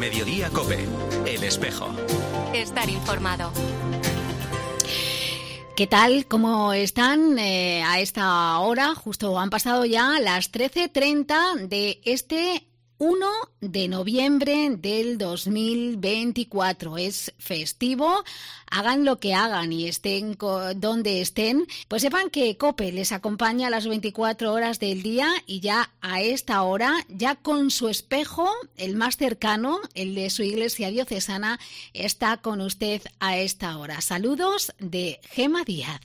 Mediodía COPE, El Espejo. Estar informado. ¿Qué tal? ¿Cómo están a esta hora? Justo han pasado ya las 13:30 de este 1 de noviembre del 2024. Es festivo. Hagan lo que hagan y estén donde estén, pues sepan que COPE les acompaña a las 24 horas del día y ya a esta hora, ya con su espejo, el más cercano, el de su iglesia diocesana, está con usted a esta hora. Saludos de Gema Díaz.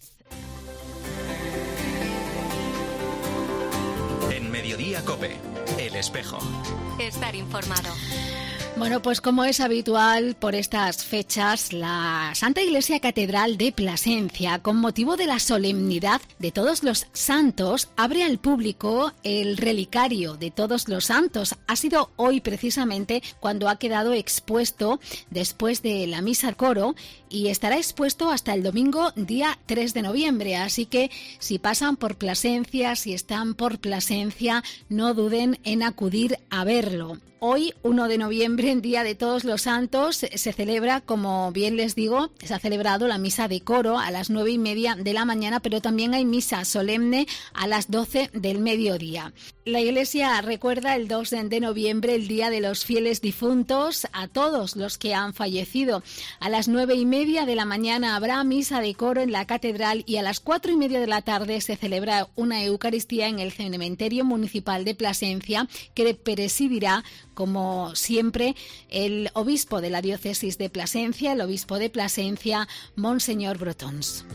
En Mediodía COPE, El Espejo. Estar informado. Bueno, pues como es habitual por estas fechas, la Santa Iglesia Catedral de Plasencia, con motivo de la solemnidad de Todos los Santos, abre al público el relicario de Todos los Santos. Ha sido hoy precisamente cuando ha quedado expuesto después de la misa al coro y estará expuesto hasta el domingo día 3 de noviembre. Así que si pasan por Plasencia, si están por Plasencia, no duden en acudir a verlo. Hoy, 1 de noviembre, en Día de Todos los Santos, se celebra, como bien les digo, se ha celebrado la misa de coro a las 9:30 de la mañana, pero también hay misa solemne a las 12 del mediodía. La Iglesia recuerda el 2 de noviembre, el Día de los Fieles Difuntos, a todos los que han fallecido. A las 9:30 de la mañana habrá misa de coro en la catedral y a las 4:30 de la tarde se celebra una Eucaristía en el cementerio municipal de Plasencia, que presidirá, como siempre, el obispo de la diócesis de Plasencia, el obispo de Plasencia, Monseñor Brotons.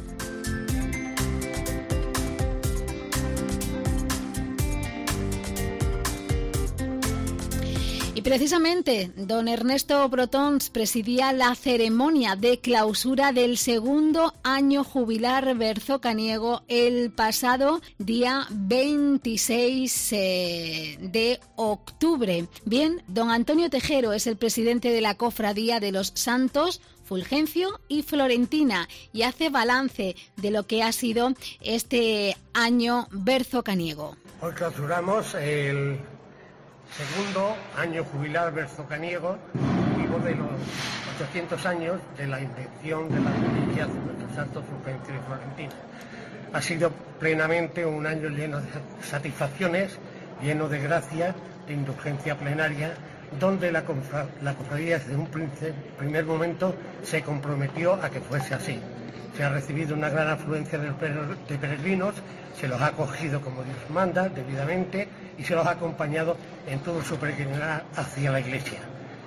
Y precisamente don Ernesto Brotons presidía la ceremonia de clausura del segundo año jubilar berzocaniego el pasado día 26 de octubre. Bien, don Antonio Tejero es el presidente de la Cofradía de los Santos Fulgencio y Florentina y hace balance de lo que ha sido este año berzocaniego. Hoy clausuramos el segundo año jubilar berzocaniego, motivo de los 800 años de la invención de las reliquias de nuestros santos Fulgencio y Florentina. Ha sido plenamente un año lleno de satisfacciones, lleno de gracia, de indulgencia plenaria, donde la cofradía desde un primer momento se comprometió a que fuese así. Se ha recibido una gran afluencia de peregrinos, se los ha acogido como Dios manda, debidamente, y se los ha acompañado en todo su peregrinar hacia la iglesia.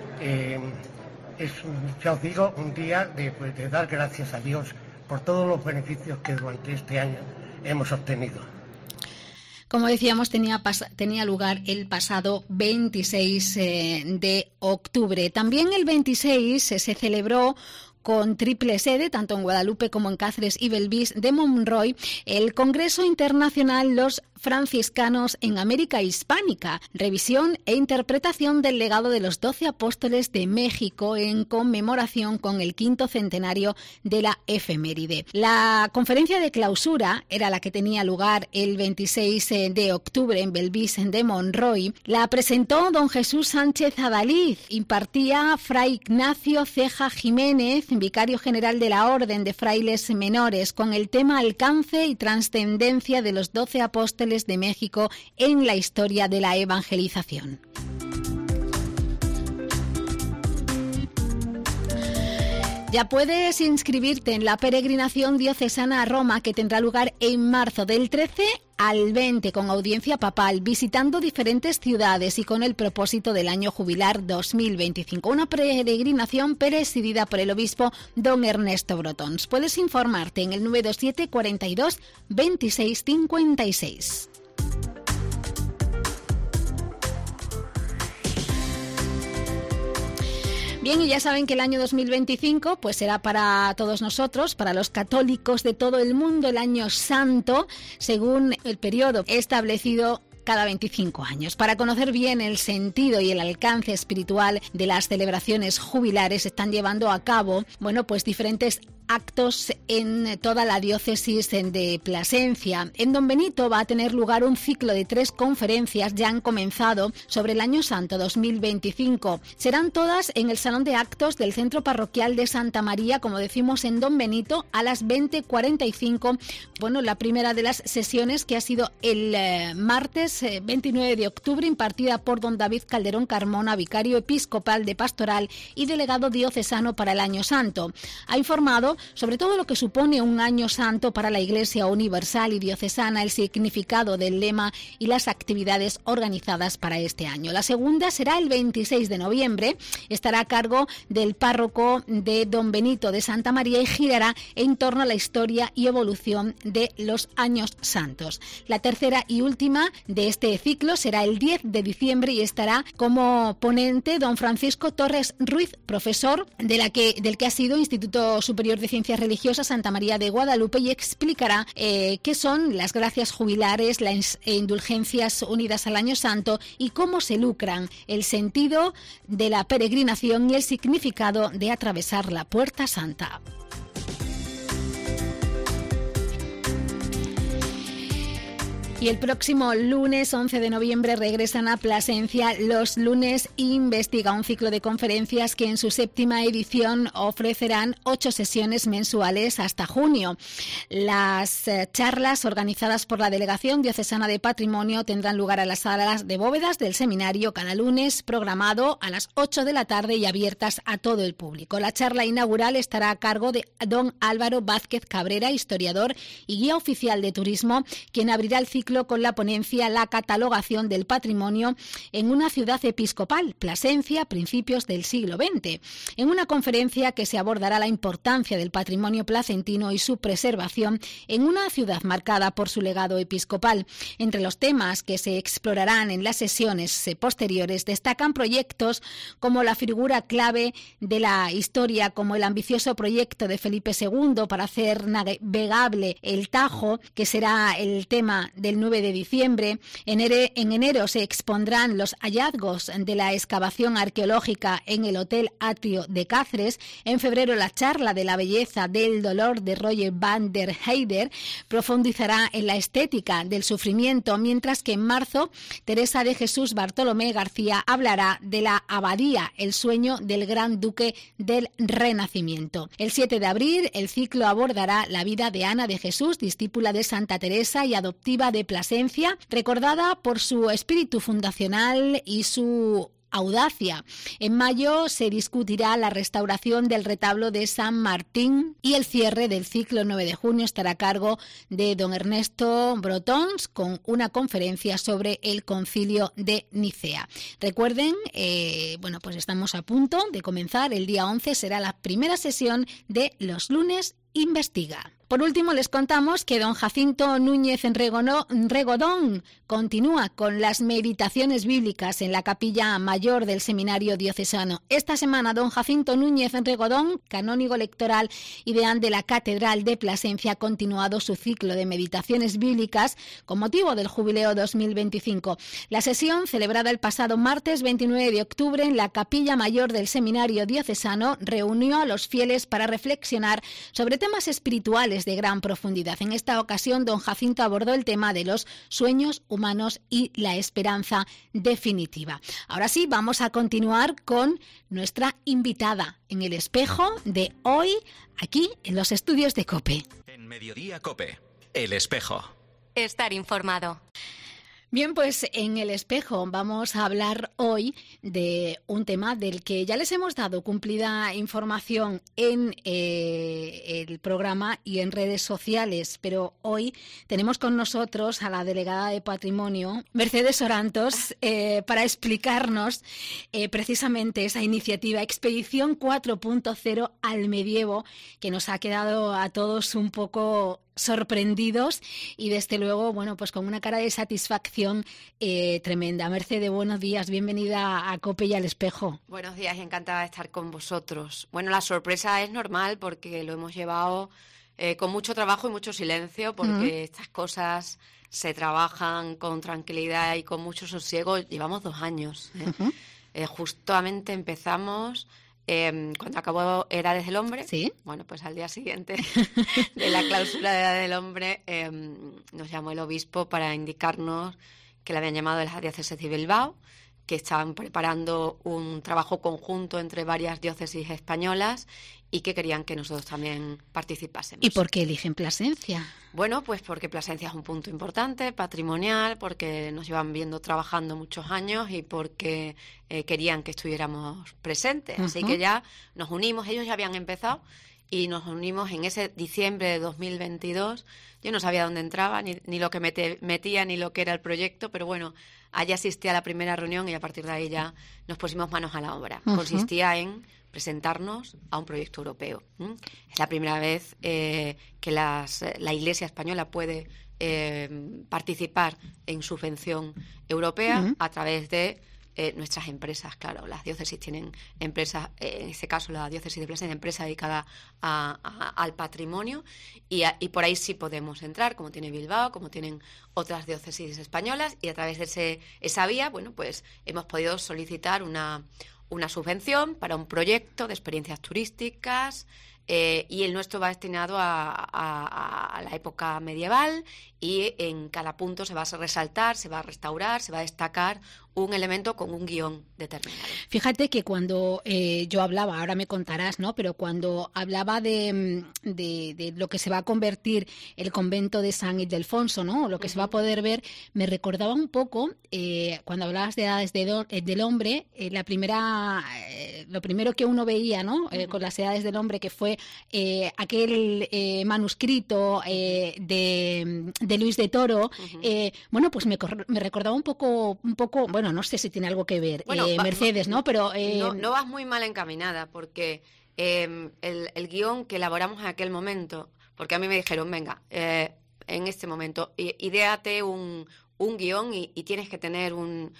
Es, ya os digo, un día de dar gracias a Dios por todos los beneficios que durante este año hemos obtenido. Como decíamos, tenía lugar el pasado 26 de octubre. También el 26 se celebró con triple sede, tanto en Guadalupe como en Cáceres y Belvís de Monroy, el Congreso Internacional Los Franciscanos en América Hispánica, revisión e interpretación del legado de los 12 apóstoles de México en conmemoración con el 5º centenario de la efeméride. La conferencia de clausura era la que tenía lugar el 26 de octubre en Belvís de Monroy. La presentó don Jesús Sánchez Adalid, impartía Fray Ignacio Ceja Jiménez, vicario general de la Orden de Frailes Menores, con el tema Alcance y trascendencia de los 12 apóstoles de México en la historia de la evangelización. Ya puedes inscribirte en la peregrinación diocesana a Roma, que tendrá lugar en marzo del 13 al 20 con audiencia papal, visitando diferentes ciudades y con el propósito del año jubilar 2025. Una peregrinación presidida por el obispo don Ernesto Brotons. Puedes informarte en el 927 42 26 56. Bien, y ya saben que el año 2025 pues será para todos nosotros, para los católicos de todo el mundo, el año santo, según el periodo establecido cada 25 años. Para conocer bien el sentido y el alcance espiritual de las celebraciones jubilares, están llevando a cabo, pues diferentes actos en toda la diócesis de Plasencia. En Don Benito va a tener lugar un ciclo de 3 conferencias, ya han comenzado, sobre el Año Santo 2025. Serán todas en el Salón de Actos del Centro Parroquial de Santa María, como decimos, en Don Benito, a las 20:45. Bueno, la primera de las sesiones, que ha sido el martes 29 de octubre, impartida por don David Calderón Carmona, vicario episcopal de Pastoral y delegado diocesano para el Año Santo. Ha informado sobre todo lo que supone un Año Santo para la Iglesia Universal y Diocesana, el significado del lema y las actividades organizadas para este año. La segunda será el 26 de noviembre, estará a cargo del párroco de Don Benito de Santa María y girará en torno a la historia y evolución de los Años Santos. La tercera y última de este ciclo será el 10 de diciembre y estará como ponente don Francisco Torres Ruiz, profesor del que ha sido Instituto Superior de Ciencias Religiosas Santa María de Guadalupe, y explicará qué son las gracias jubilares, las indulgencias unidas al Año Santo y cómo se lucran, el sentido de la peregrinación y el significado de atravesar la Puerta Santa. Y el próximo lunes 11 de noviembre regresan a Plasencia los Lunes Investiga, un ciclo de conferencias que en su 7ª edición ofrecerán 8 sesiones mensuales hasta junio. Las charlas organizadas por la Delegación Diocesana de Patrimonio tendrán lugar a las salas de bóvedas del seminario cada lunes, programado a las 8 de la tarde y abiertas a todo el público. La charla inaugural estará a cargo de don Álvaro Vázquez Cabrera, historiador y guía oficial de turismo, quien abrirá el ciclo con la ponencia La catalogación del patrimonio en una ciudad episcopal, Plasencia, a principios del siglo XX, en una conferencia que se abordará la importancia del patrimonio placentino y su preservación en una ciudad marcada por su legado episcopal. Entre los temas que se explorarán en las sesiones posteriores destacan proyectos como la figura clave de la historia, como el ambicioso proyecto de Felipe II para hacer navegable el Tajo, que será el tema del 9 de diciembre. En enero se expondrán los hallazgos de la excavación arqueológica en el Hotel Atrio de Cáceres. En febrero, la charla de la belleza del dolor de Roger van der Heyden profundizará en la estética del sufrimiento, mientras que en marzo Teresa de Jesús Bartolomé García hablará de la abadía, el sueño del gran duque del Renacimiento. El 7 de abril el ciclo abordará la vida de Ana de Jesús, discípula de Santa Teresa y adoptiva de Plasencia, recordada por su espíritu fundacional y su audacia. En mayo se discutirá la restauración del retablo de San Martín y el cierre del ciclo 9 de junio estará a cargo de don Ernesto Brotons con una conferencia sobre el Concilio de Nicea. Recuerden, pues estamos a punto de comenzar. El día 11 será la primera sesión de Los Lunes Investiga. Por último, les contamos que don Jacinto Núñez Regodón continúa con las meditaciones bíblicas en la capilla mayor del Seminario Diocesano. Esta semana, don Jacinto Núñez Regodón, canónigo lectoral y deán de la Catedral de Plasencia, ha continuado su ciclo de meditaciones bíblicas con motivo del Jubileo 2025. La sesión, celebrada el pasado martes 29 de octubre en la capilla mayor del Seminario Diocesano, reunió a los fieles para reflexionar sobre temas espirituales de gran profundidad. En esta ocasión, don Jacinto abordó el tema de los sueños humanos y la esperanza definitiva. Ahora sí, vamos a continuar con nuestra invitada en el espejo de hoy, aquí en los estudios de COPE. En Mediodía COPE, el espejo. Estar informado. Bien, pues en el espejo vamos a hablar hoy de un tema del que ya les hemos dado cumplida información en el programa y en redes sociales, pero hoy tenemos con nosotros a la delegada de Patrimonio, Mercedes Orantos, para explicarnos precisamente esa iniciativa Expedición 4.0 al Medievo, que nos ha quedado a todos un poco sorprendidos y desde luego, pues con una cara de satisfacción tremenda. Mercedes, buenos días, bienvenida a COPE y al Espejo. Buenos días, encantada de estar con vosotros. Bueno, la sorpresa es normal porque lo hemos llevado con mucho trabajo y mucho silencio, porque estas cosas se trabajan con tranquilidad y con mucho sosiego. Llevamos 2 años. Justamente empezamos cuando acabó Edades del Hombre, ¿Sí? bueno, pues al día siguiente de la clausura de Edades del Hombre, nos llamó el obispo para indicarnos que le habían llamado de la diócesis de Bilbao, que estaban preparando un trabajo conjunto entre varias diócesis españolas y que querían que nosotros también participásemos. ¿Y por qué eligen Plasencia? Bueno, pues porque Plasencia es un punto importante, patrimonial, porque nos llevan viendo trabajando muchos años y porque querían que estuviéramos presentes. Así que ya nos unimos, ellos ya habían empezado y nos unimos en ese diciembre de 2022. Yo no sabía dónde entraba, ni lo que metía, ni lo que era el proyecto, pero bueno, allí asistí a la primera reunión y a partir de ahí ya nos pusimos manos a la obra. Consistía en presentarnos a un proyecto europeo. Es la primera vez que la Iglesia española puede participar en subvención europea a través de nuestras empresas. Claro, las diócesis tienen empresas, en este caso la diócesis de Plasencia, empresa dedicada al patrimonio y por ahí sí podemos entrar, como tiene Bilbao, como tienen otras diócesis españolas, y a través de esa vía, bueno, pues hemos podido solicitar una subvención para un proyecto de experiencias turísticas y el nuestro va destinado a la época medieval y en cada punto se va a resaltar, se va a restaurar, se va a destacar un elemento con un guión determinado. Fíjate que cuando yo hablaba, ahora me contarás, ¿no? Pero cuando hablaba de lo que se va a convertir el convento de San Ildefonso, ¿no? Lo que se va a poder ver, me recordaba un poco, cuando hablabas de Edades del Hombre, lo primero que uno veía, ¿no? Con las Edades del Hombre, que fue aquel manuscrito de Luis de Toro, bueno, pues me recordaba un poco, bueno, no sé si tiene algo que ver, bueno, Mercedes, ¿no? Pero no vas muy mal encaminada, porque el guión que elaboramos en aquel momento, porque a mí me dijeron, venga, en este momento, idéate un guión y tienes que tener un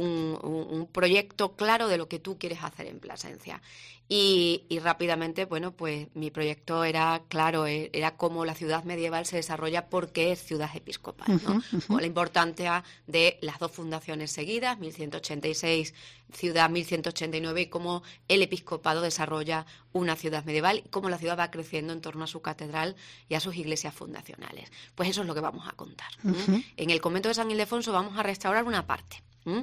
proyecto claro de lo que tú quieres hacer en Plasencia. Y rápidamente, bueno, pues mi proyecto era claro, era cómo la ciudad medieval se desarrolla porque es ciudad episcopal, ¿no? Con la importancia de las dos fundaciones seguidas, 1186, ciudad 1189, y cómo el episcopado desarrolla una ciudad medieval y cómo la ciudad va creciendo en torno a su catedral y a sus iglesias fundacionales. Pues eso es lo que vamos a contar. En el convento de San Ildefonso vamos a restaurar una parte.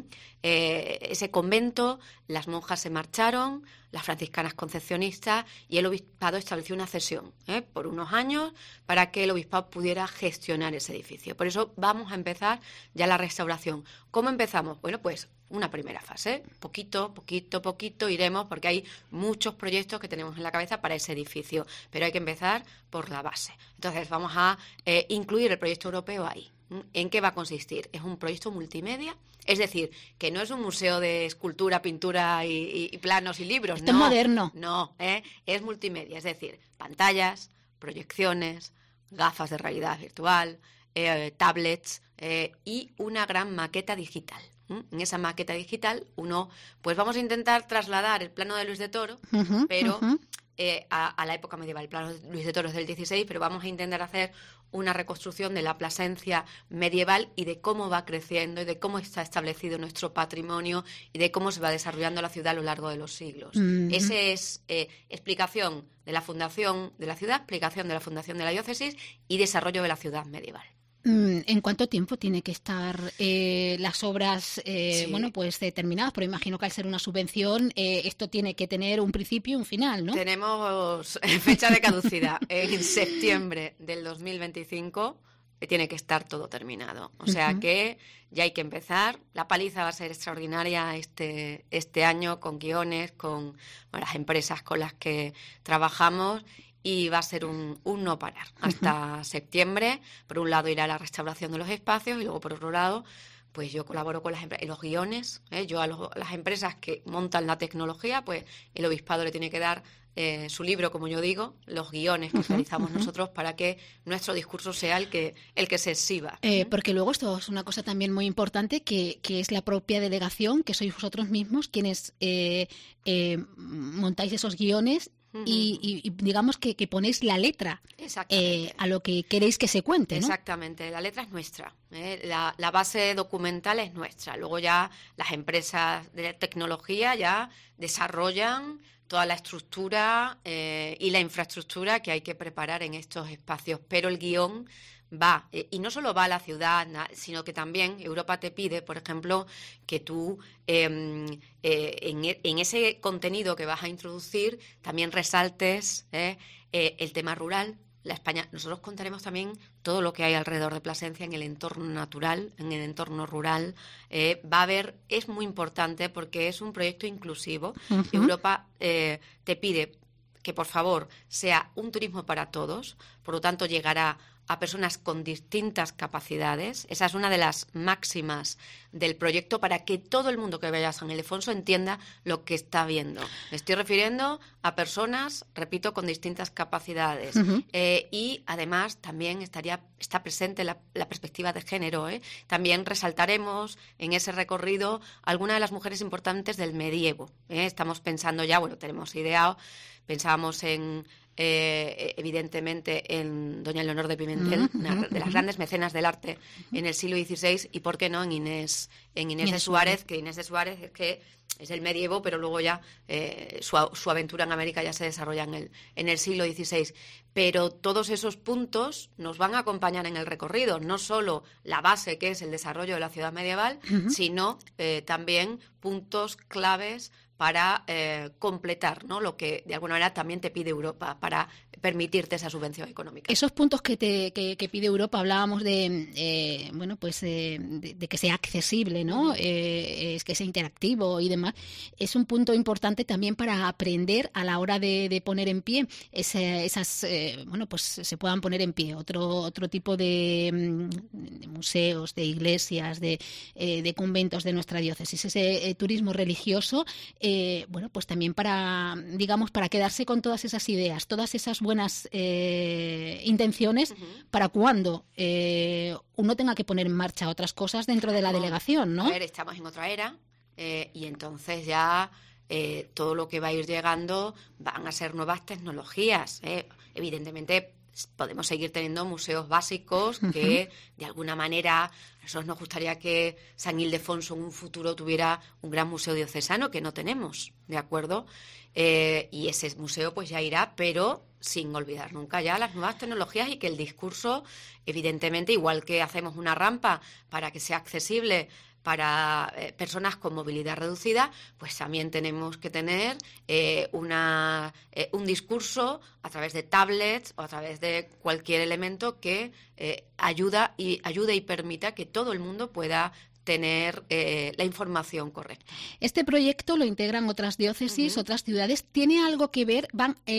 Ese convento, las monjas se marcharon, las franciscanas concepcionistas, y el obispado estableció una cesión por unos años para que el obispado pudiera gestionar ese edificio. Por eso vamos a empezar ya la restauración. ¿Cómo empezamos? Bueno, pues una primera fase, poquito iremos, porque hay muchos proyectos que tenemos en la cabeza para ese edificio, pero hay que empezar por la base. Entonces vamos a incluir el proyecto europeo ahí. ¿En qué va a consistir? Es un proyecto multimedia, es decir, que no es un museo de escultura, pintura y planos y libros. Esto es moderno. No, es multimedia, es decir, pantallas, proyecciones, gafas de realidad virtual, tablets y una gran maqueta digital. En esa maqueta digital pues vamos a intentar trasladar el plano de Luis de Toro, pero a la época medieval. El plano de Luis de Toro es del 16, pero vamos a intentar hacer una reconstrucción de la Plasencia medieval y de cómo va creciendo y de cómo está establecido nuestro patrimonio y de cómo se va desarrollando la ciudad a lo largo de los siglos. Esa es explicación de la fundación de la ciudad, explicación de la fundación de la diócesis y desarrollo de la ciudad medieval. ¿En cuánto tiempo tiene que estar las obras bueno, pues terminadas? Pero imagino que al ser una subvención esto tiene que tener un principio y un final, ¿no? Tenemos fecha de caducidad. En septiembre del 2025 tiene que estar todo terminado. O sea que ya hay que empezar. La paliza va a ser extraordinaria este año, con guiones, con las empresas con las que trabajamos. Y va a ser un no parar hasta septiembre. Por un lado irá la restauración de los espacios y luego por otro lado pues yo colaboro con los guiones. Yo a las empresas que montan la tecnología, pues el obispado le tiene que dar su libro, como yo digo, los guiones que realizamos nosotros para que nuestro discurso sea el que se exhiba. Porque luego esto es una cosa también muy importante, que es la propia delegación, que sois vosotros mismos quienes montáis esos guiones y digamos que ponéis la letra a lo que queréis que se cuente, ¿no? Exactamente, la letra es nuestra, la base documental es nuestra. Luego ya las empresas de tecnología ya desarrollan toda la estructura y la infraestructura que hay que preparar en estos espacios, pero el guión va, y no solo va a la ciudad, sino que también Europa te pide, por ejemplo, que tú en ese contenido que vas a introducir también resaltes el tema rural, la España. Nosotros contaremos también todo lo que hay alrededor de Plasencia en el entorno natural, en el entorno rural. Va a haber, es muy importante porque es un proyecto inclusivo. Uh-huh. Europa te pide que, por favor, sea un turismo para todos, por lo tanto llegará a personas con distintas capacidades. Esa es una de las máximas del proyecto para que todo el mundo que vaya a San Ildefonso entienda lo que está viendo. Me estoy refiriendo a personas, repito, con distintas capacidades. Uh-huh. Y además también está presente la perspectiva de género. También resaltaremos en ese recorrido algunas de las mujeres importantes del medievo. Estamos pensando ya, bueno, tenemos ideado, pensábamos en evidentemente en doña Leonor de Pimentel, una de las grandes mecenas del arte en el siglo XVI, y por qué no en Inés de Suárez, que Inés de Suárez es del medievo, pero luego ya su aventura en América ya se desarrolla en el siglo XVI. Pero todos esos puntos nos van a acompañar en el recorrido, no solo la base, que es el desarrollo de la ciudad medieval, sino también puntos claves para completar, ¿no?, lo que de alguna manera también te pide Europa para permitirte esa subvención económica. Esos puntos que pide Europa, hablábamos de que sea accesible, ¿no? Que sea interactivo y demás. Es un punto importante también para aprender a la hora de poner en pie se puedan poner en pie otro tipo de museos, de iglesias, de conventos de nuestra diócesis. Ese turismo religioso, pues también para quedarse con todas esas ideas, todas esas buenas intenciones, para cuando uno tenga que poner en marcha otras cosas dentro de la delegación, ¿no? A ver, estamos en otra era y entonces ya todo lo que va a ir llegando van a ser nuevas tecnologías. Evidentemente podemos seguir teniendo museos básicos que de alguna manera a nosotros nos gustaría que San Ildefonso en un futuro tuviera un gran museo diocesano, que no tenemos, ¿de acuerdo? Y ese museo pues ya irá, pero sin olvidar nunca ya las nuevas tecnologías, y que el discurso, evidentemente, igual que hacemos una rampa para que sea accesible para personas con movilidad reducida, pues también tenemos que tener un discurso a través de tablets o a través de cualquier elemento que ayude y permita que todo el mundo pueda tener la información correcta. Este proyecto lo integran otras diócesis, otras ciudades. ¿Tiene algo que ver?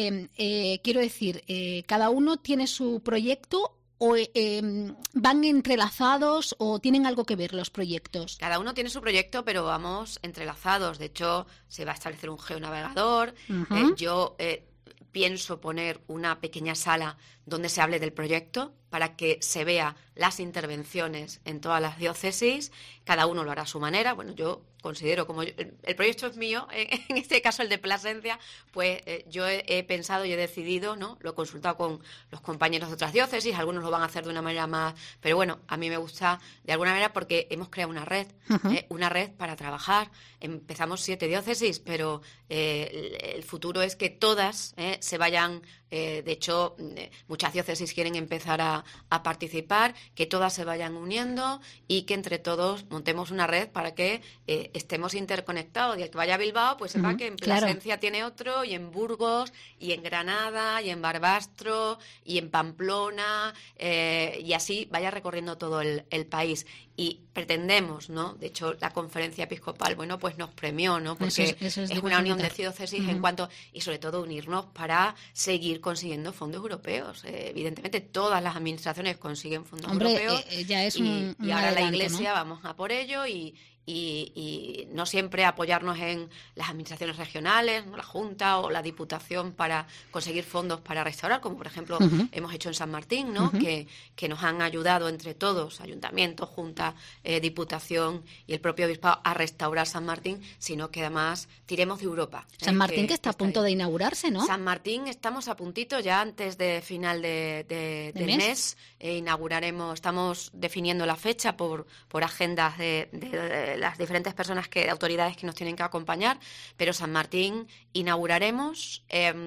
¿Cada uno tiene su proyecto o van entrelazados o tienen algo que ver los proyectos? Cada uno tiene su proyecto, pero vamos entrelazados. De hecho, se va a establecer un geonavegador. Yo pienso poner una pequeña sala donde se hable del proyecto para que se vea las intervenciones en todas las diócesis. Cada uno lo hará a su manera. Bueno, yo considero, como el proyecto es mío, en este caso el de Plasencia, pues yo he pensado y he decidido, ¿no? Lo he consultado con los compañeros de otras diócesis, algunos lo van a hacer de una manera más, pero bueno, a mí me gusta de alguna manera porque hemos creado una red para trabajar. Empezamos 7 diócesis, pero el futuro es que todas se vayan. De hecho, muchas diócesis quieren empezar a participar, que todas se vayan uniendo y que entre todos montemos una red para que estemos interconectados. Y el que vaya a Bilbao, pues sepa que en Plasencia tiene otro, y en Burgos, y en Granada, y en Barbastro, y en Pamplona, y así vaya recorriendo todo el país. Y pretendemos, ¿no? De hecho, la conferencia episcopal, bueno, pues nos premió, ¿no? Porque eso es una unión de diócesis y sobre todo unirnos para seguir consiguiendo fondos europeos. Evidentemente, todas las administraciones consiguen fondos europeos. Ya es y ahora la Iglesia, ¿no? Vamos a por ello y y no siempre apoyarnos en las administraciones regionales, ¿no? La Junta o la Diputación para conseguir fondos para restaurar, como por ejemplo hemos hecho en San Martín, ¿no? Que nos han ayudado entre todos, Ayuntamiento, Junta, Diputación y el propio Obispado, a restaurar San Martín, sino que además tiremos de Europa. San Martín que está a punto de inaugurarse, ¿no? San Martín estamos a puntito, ya antes de final del mes inauguraremos, estamos definiendo la fecha por agendas de las diferentes personas, autoridades que nos tienen que acompañar, pero San Martín inauguraremos.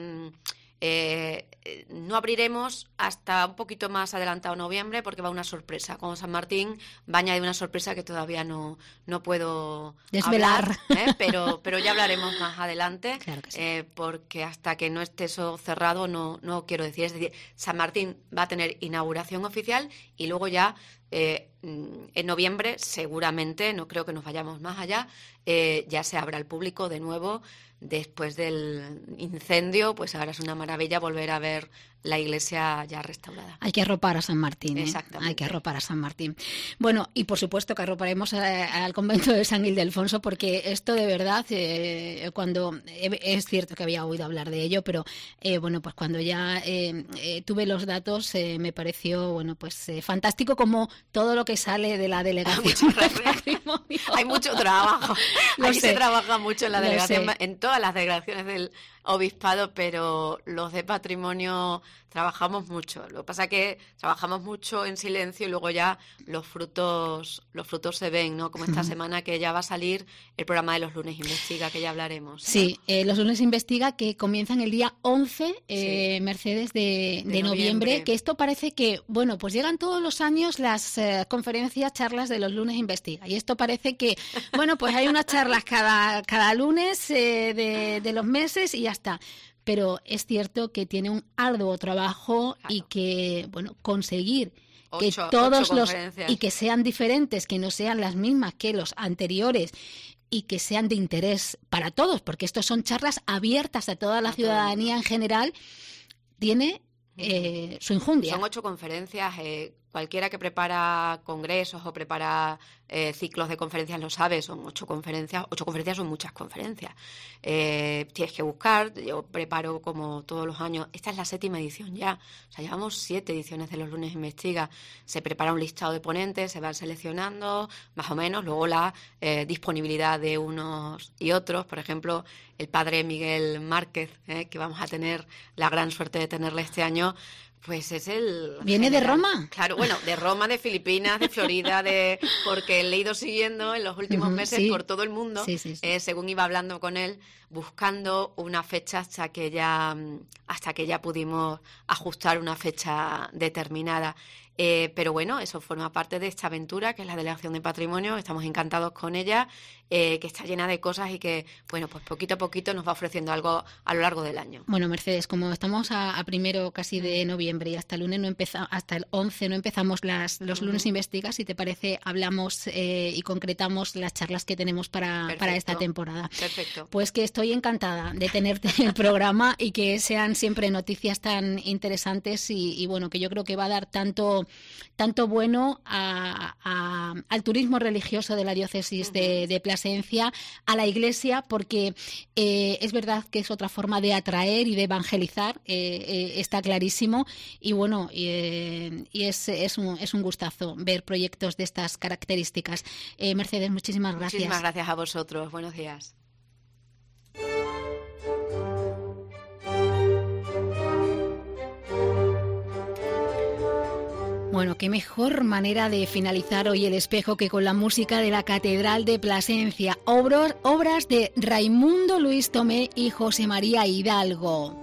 No abriremos hasta un poquito más adelantado noviembre, porque va una sorpresa. Con San Martín va a añadir una sorpresa que todavía no puedo desvelar, pero ya hablaremos más adelante. Claro que sí. Porque hasta que no esté eso cerrado no quiero decir. Es decir, San Martín va a tener inauguración oficial y luego ya en noviembre seguramente, no creo que nos vayamos más allá, ya se abra al público de nuevo. Después del incendio, pues ahora es una maravilla volver a ver la iglesia ya restaurada. Hay que arropar a San Martín, ¿eh? Exactamente. Hay que arropar a San Martín. Bueno, y por supuesto que arroparemos al convento de San Ildefonso, porque esto de verdad, cuando es cierto que había oído hablar de ello, pero bueno, pues cuando ya tuve los datos, me pareció, bueno, pues fantástico, como todo lo que sale de la delegación de patrimonio. Hay mucho trabajo. Allí se trabaja mucho en la delegación, en todas las delegaciones del Obispado, pero los de patrimonio trabajamos mucho. Lo que pasa es que trabajamos mucho en silencio y luego ya los frutos se ven, ¿no? Como esta semana que ya va a salir el programa de los lunes Investiga, que ya hablaremos, ¿no? Sí, los lunes Investiga, que comienzan el día 11, Mercedes, de noviembre, que esto parece que, bueno, pues llegan todos los años las conferencias, charlas de los lunes Investiga, y esto parece que, bueno, pues hay unas charlas cada lunes de los meses y ya está. Pero es cierto que tiene un arduo trabajo, claro, y que, bueno, conseguir que todos los y que sean diferentes, que no sean las mismas que los anteriores y que sean de interés para todos, porque estos son charlas abiertas a toda la ciudadanía en general, tiene su enjundia. Son 8 conferencias. Cualquiera que prepara congresos o prepara ciclos de conferencias lo sabe, son 8 conferencias. 8 conferencias son muchas conferencias. Tienes que buscar, yo preparo como todos los años, esta es la 7ª edición ya, o sea, llevamos 7 ediciones de los lunes Investiga. Se prepara un listado de ponentes, se van seleccionando más o menos, luego la disponibilidad de unos y otros, por ejemplo, el padre Miguel Márquez, que vamos a tener la gran suerte de tenerle este año. Pues es el... ¿Viene de Roma? Claro, bueno, de Roma, de Filipinas, de Florida, porque le he ido siguiendo en los últimos meses por todo el mundo, según iba hablando con él, buscando una fecha hasta que ya pudimos ajustar una fecha determinada. Pero bueno, eso forma parte de esta aventura que es la Delegación de Patrimonio. Estamos encantados con ella, que está llena de cosas y que, bueno, pues poquito a poquito nos va ofreciendo algo a lo largo del año. Bueno, Mercedes, como estamos a primero casi de noviembre y hasta el lunes hasta el 11 no empezamos los lunes Investiga, si te parece, hablamos y concretamos las charlas que tenemos para esta temporada. Perfecto. Pues que estoy encantada de tenerte en el programa y que sean siempre noticias tan interesantes y bueno, que yo creo que va a dar tanto bueno al turismo religioso de la diócesis de Plasencia, a la Iglesia, porque es verdad que es otra forma de atraer y de evangelizar, está clarísimo, y bueno, y es un gustazo ver proyectos de estas características. Mercedes, muchísimas gracias. Muchísimas gracias a vosotros. Buenos días. Bueno, qué mejor manera de finalizar hoy el espejo que con la música de la Catedral de Plasencia, obras de Raimundo Luis Tomé y José María Hidalgo.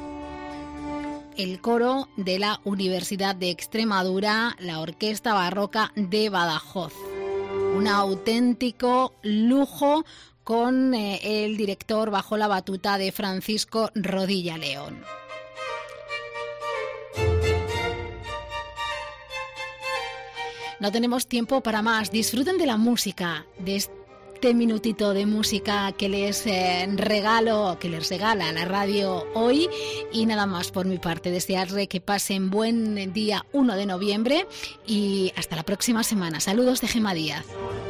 El coro de la Universidad de Extremadura, la Orquesta Barroca de Badajoz. Un auténtico lujo con el director bajo la batuta de Francisco Rodilla León. No tenemos tiempo para más. Disfruten de la música, de este minutito de música que les regala la radio hoy. Y nada más por mi parte, desearles que pasen buen día 1 de noviembre y hasta la próxima semana. Saludos de Gemma Díaz.